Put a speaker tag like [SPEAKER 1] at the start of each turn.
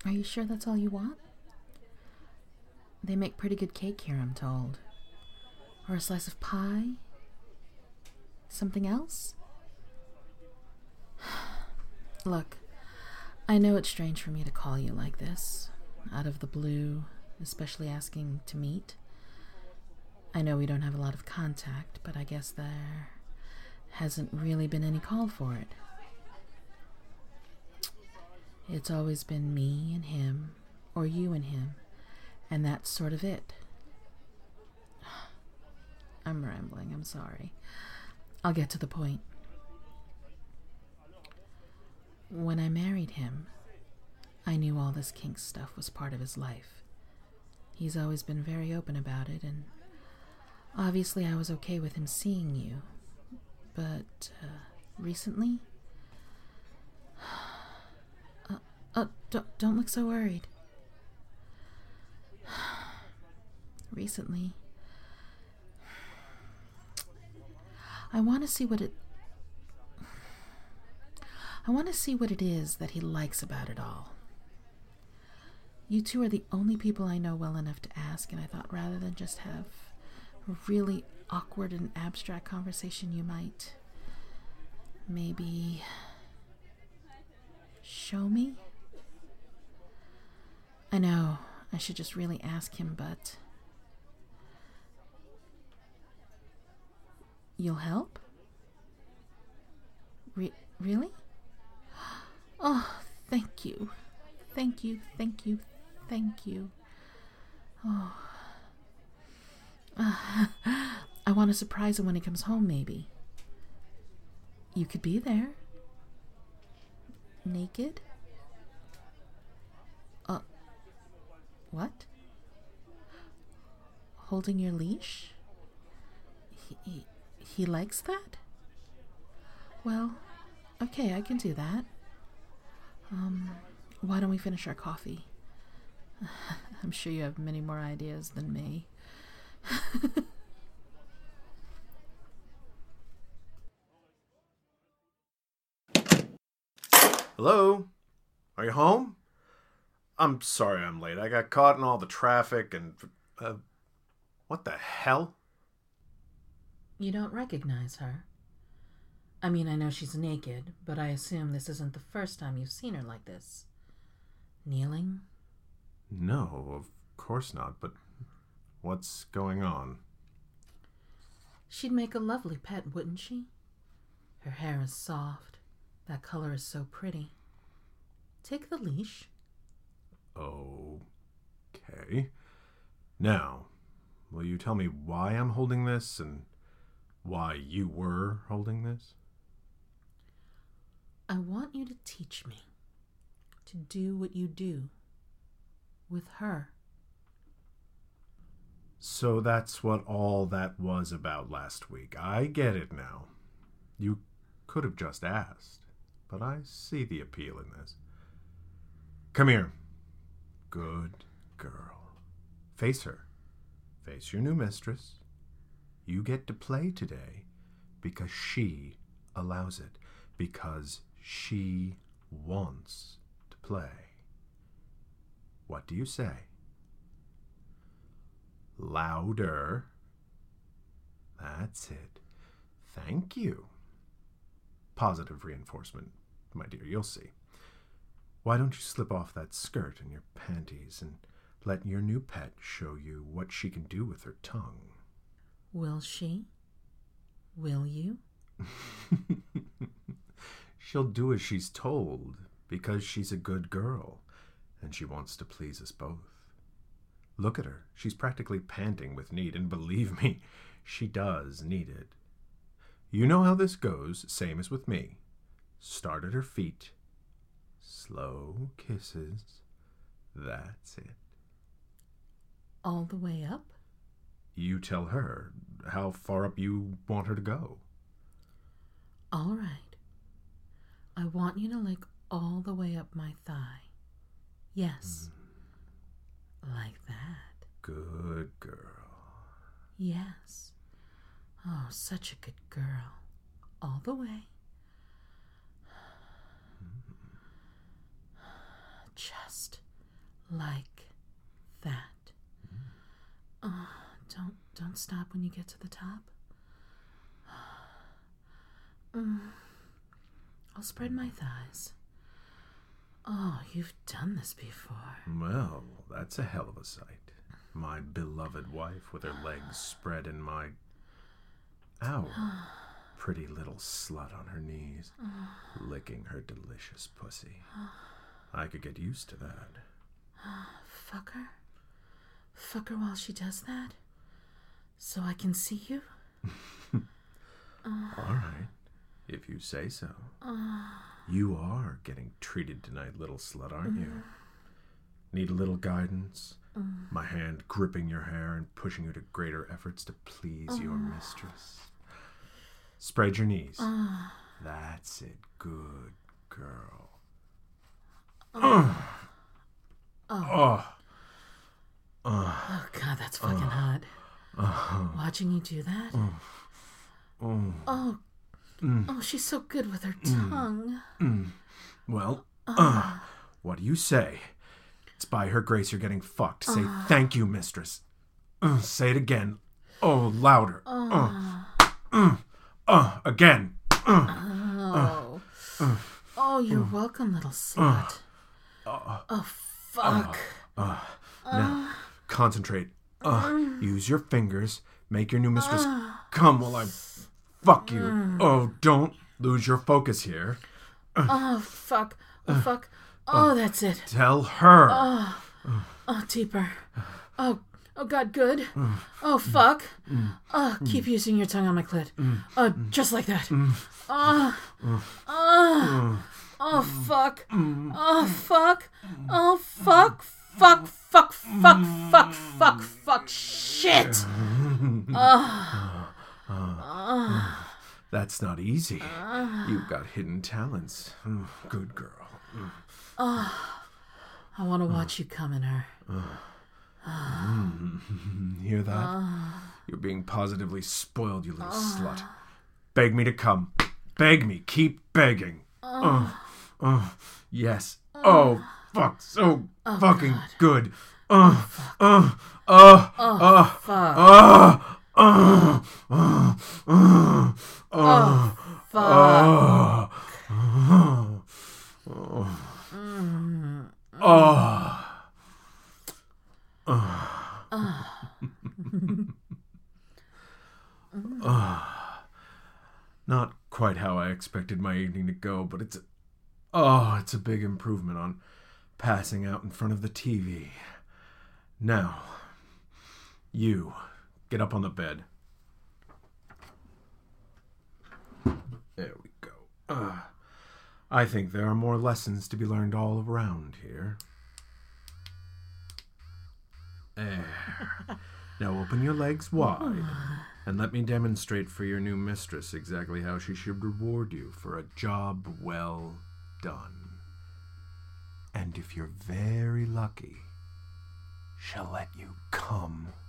[SPEAKER 1] Are you sure that's all you want? They make pretty good cake here, I'm told. Or a slice of pie? Something else? Look, I know it's strange for me to call you like this, out of the blue, especially asking to meet. I know we don't have a lot of contact, but I guess there hasn't really been any call for it. It's always been me and him, or you and him, and that's sort of it. I'm rambling, I'm sorry. I'll get to the point. When I married him, I knew all this kink stuff was part of his life. He's always been very open about it, and obviously I was okay with him seeing you. But, recently? Don't look so worried. Recently, I want to see what it is that he likes about it all. You two are the only people I know well enough to ask, and I thought rather than just have a really awkward and abstract conversation, you might maybe show me? I know, I should just really ask him, but you'll help? Really? Oh, thank you. Thank you, thank you, thank you. Oh. I want to surprise him when he comes home, maybe. You could be there. Naked? What? Holding your leash? He likes that? Well, okay, I can do that. Why don't we finish our coffee? I'm sure you have many more ideas than me.
[SPEAKER 2] Hello? Are you home? I'm sorry I'm late. I got caught in all the traffic and... what the hell?
[SPEAKER 1] You don't recognize her? I mean, I know she's naked, but I assume this isn't the first time you've seen her like this. Kneeling?
[SPEAKER 2] No, of course not, but what's going on?
[SPEAKER 1] She'd make a lovely pet, wouldn't she? Her hair is soft. That color is so pretty. Take the leash.
[SPEAKER 2] Okay. Now, will you tell me why I'm holding this and why you were holding this?
[SPEAKER 1] I want you to teach me to do what you do with her.
[SPEAKER 2] So that's what all that was about last week. I get it now. You could have just asked, but I see the appeal in this. Come here. Good girl. Face her. Face your new mistress. You get to play today because she allows it. Because she wants to play. What do you say? Louder. That's it. Thank you. Positive reinforcement, my dear, you'll see. Why don't you slip off that skirt and your panties and let your new pet show you what she can do with her tongue?
[SPEAKER 1] Will she? Will you?
[SPEAKER 2] She'll do as she's told because she's a good girl and she wants to please us both. Look at her. She's practically panting with need, and believe me, she does need it. You know how this goes, same as with me. Start at her feet. Slow kisses. That's it.
[SPEAKER 1] All the way up?
[SPEAKER 2] You tell her how far up you want her to go.
[SPEAKER 1] All right. I want you to lick all the way up my thigh. Yes. Like that.
[SPEAKER 2] Good girl.
[SPEAKER 1] Yes. Oh, such a good girl. All the way. Just Like that. Don't stop when you get to the top. I'll spread my thighs. Oh, you've done this before.
[SPEAKER 2] Well, that's a hell of a sight. My beloved wife with her legs spread and my... Ow. Pretty little slut on her knees, licking her delicious pussy. I could get used to that.
[SPEAKER 1] Fuck her? Fuck her while she does that? So I can see you?
[SPEAKER 2] All right, if you say so. You are getting treated tonight, little slut, aren't you? Need a little guidance? My hand gripping your hair and pushing you to greater efforts to please your mistress. Spread your knees. That's it. Good girl.
[SPEAKER 1] Oh, God, that's fucking hot. Watching you do that? Oh, she's so good with her tongue.
[SPEAKER 2] Well, what do you say? It's by her grace you're getting fucked. Say thank you, mistress. Say it again. Oh, louder. Again.
[SPEAKER 1] Oh, you're welcome, little slut. Oh, fuck.
[SPEAKER 2] Now, concentrate. Use your fingers. Make your new mistress come while I fuck you. Oh, don't lose your focus here.
[SPEAKER 1] Oh, fuck. Oh, fuck. Oh, that's it.
[SPEAKER 2] Tell her.
[SPEAKER 1] Oh, deeper. Oh, God, good. Oh, fuck. Oh, keep using your tongue on my clit. Oh, just like that. Oh, fuck. Oh, fuck. Oh, fuck. Fuck. Shit.
[SPEAKER 2] That's not easy. You've got hidden talents. Good girl.
[SPEAKER 1] I want to watch you come in her.
[SPEAKER 2] Hear that? You're being positively spoiled, you little slut. Beg me to come. Beg me. Keep begging. Yes. Oh, fuck. So fucking
[SPEAKER 1] God.
[SPEAKER 2] good.
[SPEAKER 1] Fuck. Fuck.
[SPEAKER 2] Not quite how I expected my evening to go, but it's a big improvement on passing out in front of the TV. Now, you get up on the bed. There we go. I think there are more lessons to be learned all around here. There. Now open your legs wide and let me demonstrate for your new mistress exactly how she should reward you for a job well done. And if you're very lucky, she'll let you come